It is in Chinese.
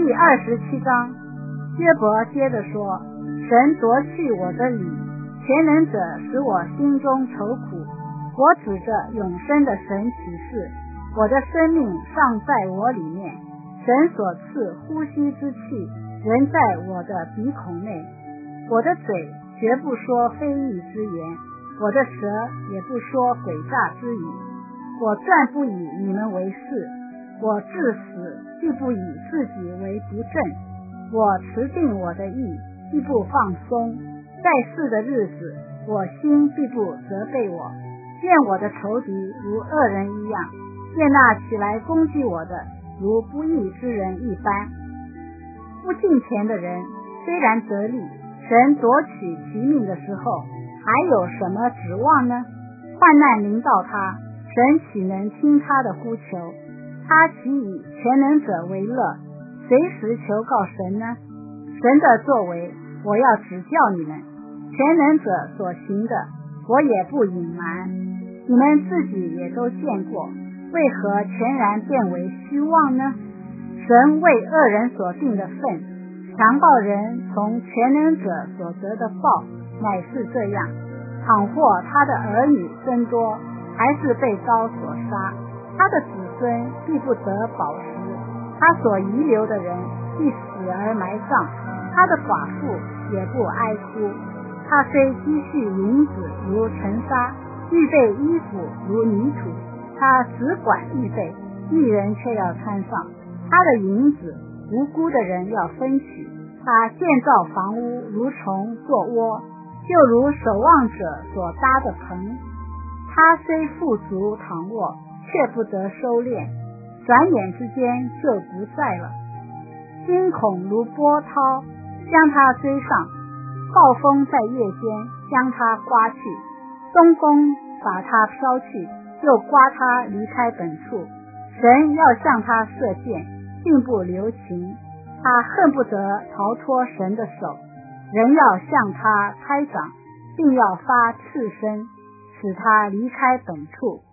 27章，约伯接着说，神夺去我的理，全能者使我心中愁苦。我指着永生的神起誓，我的生命尚在我里面，神所赐呼吸之气仍在我的鼻孔内。我的嘴绝不说非义之言，我的舌也不说诡诈之语。我断不以你们为是，我至死必不以自己为不正。我持定我的意，必不放松。在世的日子，我心必不责备我。愿我的仇敌如恶人一样，愿那起来攻击我的如不义之人一般。不敬虔的人虽然得利，神夺取其命的时候，还有什么指望呢？患难临到他，神岂能听他的呼求？他岂以全能者为乐，随时求告神呢？神的作为，我要指教你们；全能者所行的，我也不隐瞒。你们自己也都见过，为何全然变为虚妄呢？神为恶人所定的份，强暴人从全能者所得的报，乃是这样：倘或他的儿女增多，还是被刀所杀，他的子孙必不得饱食，他所遗留的人必死而埋葬，他的寡妇也不哀哭。他虽积蓄银子如尘沙，预备衣服如泥土，他只管预备，义人却要穿上。他的银子无辜的人要分取，他建造房屋如虫做窝，就如守望者所搭的棚。他虽富足躺卧，却不得收敛，转眼之间就不在了。惊恐如波涛将他追上，暴风在夜间将他刮去，东风把他飘去，又刮他离开本处。神要向他射箭，并不留情，他恨不得逃脱神的手。人要向他拍掌，并要发赤身，使他离开本处。